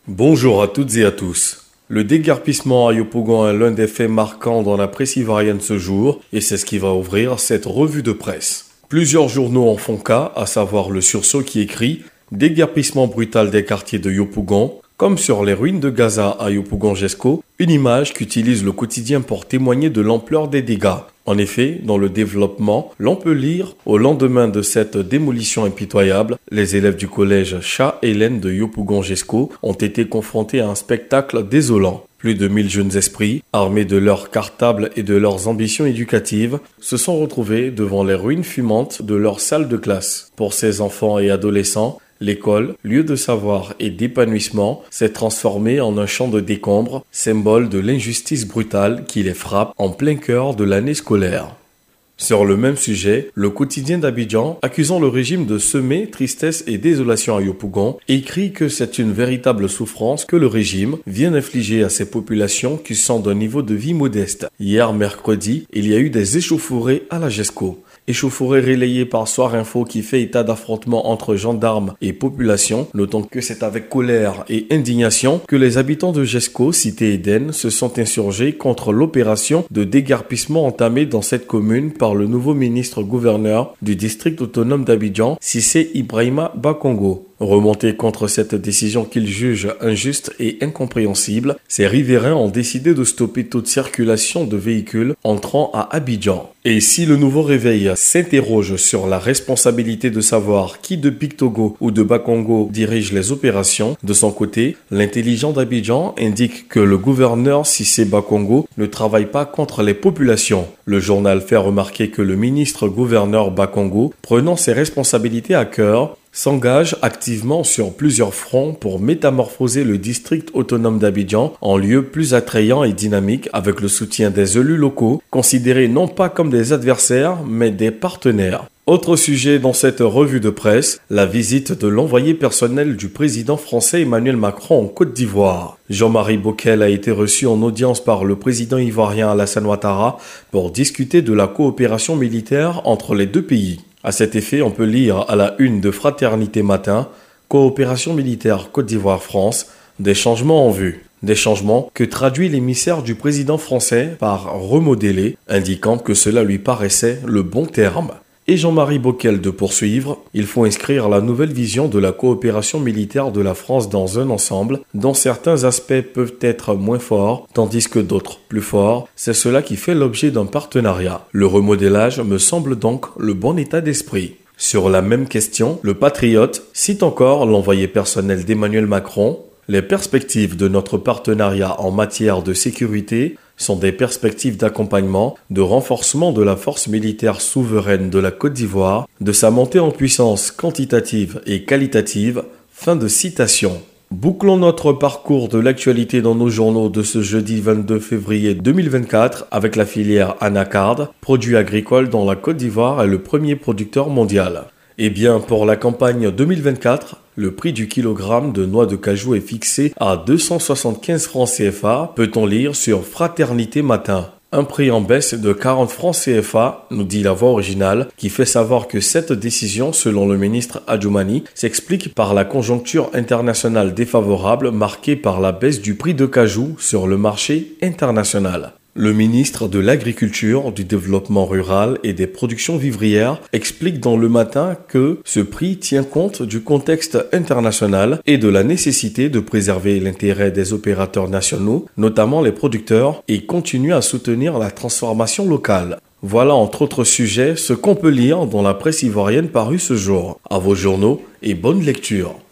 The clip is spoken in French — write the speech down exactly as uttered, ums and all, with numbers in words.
Bonjour à toutes et à tous. Le déguerpissement à Yopougon est l'un des faits marquants dans la presse ivoirienne ce jour et c'est ce qui va ouvrir cette revue de presse. Plusieurs journaux en font cas, à savoir le Sursaut qui écrit « Déguerpissement brutal des quartiers de Yopougon », comme sur les ruines de Gaza à Yopougon-Jesco, une image qu'utilise le quotidien pour témoigner de l'ampleur des dégâts. En effet, dans le développement, l'on peut lire « Au lendemain de cette démolition impitoyable, les élèves du collège Chat-Hélène de Yopougon-Jesco ont été confrontés à un spectacle désolant. Plus de mille jeunes esprits, armés de leurs cartables et de leurs ambitions éducatives, se sont retrouvés devant les ruines fumantes de leur salle de classe. Pour ces enfants et adolescents, l'école, lieu de savoir et d'épanouissement, s'est transformée en un champ de décombres, symbole de l'injustice brutale qui les frappe en plein cœur de l'année scolaire. Sur le même sujet, le quotidien d'Abidjan, accusant le régime de semer tristesse et désolation à Yopougon, écrit que c'est une véritable souffrance que le régime vient infliger à ces populations qui sont d'un niveau de vie modeste. Hier, mercredi, il y a eu des échauffourées à la Jesco. Échauffourée relayée par Soir Info qui fait état d'affrontements entre gendarmes et population, notons que c'est avec colère et indignation que les habitants de Jesco, cité Eden, se sont insurgés contre l'opération de déguerpissement entamée dans cette commune par le nouveau ministre-gouverneur du district autonome d'Abidjan, Cissé Ibrahima Bakongo. Remontés contre cette décision qu'ils jugent injuste et incompréhensible, ces riverains ont décidé de stopper toute circulation de véhicules entrant à Abidjan. Et si le nouveau réveil s'interroge sur la responsabilité de savoir qui de Pictogo ou de Bakongo dirige les opérations, de son côté, l'intelligent d'Abidjan indique que le gouverneur Cissé Bakongo ne travaille pas contre les populations. Le journal fait remarquer que le ministre-gouverneur Bakongo, prenant ses responsabilités à cœur, s'engage activement sur plusieurs fronts pour métamorphoser le district autonome d'Abidjan en lieu plus attrayant et dynamique avec le soutien des élus locaux, considérés non pas comme des adversaires, mais des partenaires. Autre sujet dans cette revue de presse, la visite de l'envoyé personnel du président français Emmanuel Macron en Côte d'Ivoire. Jean-Marie Bockel a été reçu en audience par le président ivoirien Alassane Ouattara pour discuter de la coopération militaire entre les deux pays. À cet effet, on peut lire à la une de Fraternité Matin, coopération militaire Côte d'Ivoire-France, des changements en vue. Des changements que traduit l'émissaire du président français par remodeler, indiquant que cela lui paraissait le bon terme. Et Jean-Marie Bockel de poursuivre, il faut inscrire la nouvelle vision de la coopération militaire de la France dans un ensemble dont certains aspects peuvent être moins forts, tandis que d'autres plus forts. C'est cela qui fait l'objet d'un partenariat. Le remodélage me semble donc le bon état d'esprit. Sur la même question, le Patriote cite encore l'envoyé personnel d'Emmanuel Macron. Les perspectives de notre partenariat en matière de sécurité sont des perspectives d'accompagnement, de renforcement de la force militaire souveraine de la Côte d'Ivoire, de sa montée en puissance quantitative et qualitative. Fin de citation. Bouclons notre parcours de l'actualité dans nos journaux de ce jeudi vingt-deux février deux mille vingt-quatre avec la filière Anacarde, produit agricole dont la Côte d'Ivoire est le premier producteur mondial. Eh bien, pour la campagne deux mille vingt-quatre, le prix du kilogramme de noix de cajou est fixé à deux cent soixante-quinze francs C F A, peut-on lire sur Fraternité Matin. Un prix en baisse de quarante francs C F A, nous dit la voix originale, qui fait savoir que cette décision, selon le ministre Adjoumani, s'explique par la conjoncture internationale défavorable marquée par la baisse du prix de cajou sur le marché international. Le ministre de l'Agriculture, du Développement rural et des productions vivrières explique dans Le Matin que ce prix tient compte du contexte international et de la nécessité de préserver l'intérêt des opérateurs nationaux, notamment les producteurs, et continue à soutenir la transformation locale. Voilà entre autres sujets ce qu'on peut lire dans la presse ivoirienne parue ce jour. À vos journaux et bonne lecture.